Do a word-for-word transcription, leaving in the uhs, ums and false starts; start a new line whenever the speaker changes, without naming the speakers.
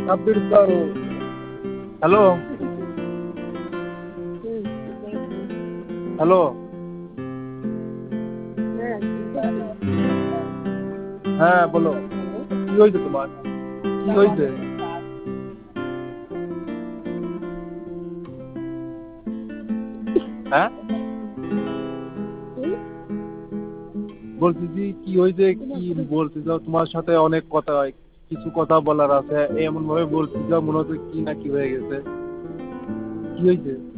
ছাব্বিশ বারো। Hello hello হ্যাঁ বলো, কি হয়েছে তোমার? কি হয়েছে? হ্যাঁ বলতেছি কি হয়েছে, কি বলতে চাও? তোমার সাথে অনেক কথা হয়, কিছু কথা বলার আছে, এমন ভাবে বলতে চাও মনে হচ্ছে কি না কি হয়ে গেছে। কি হয়েছে?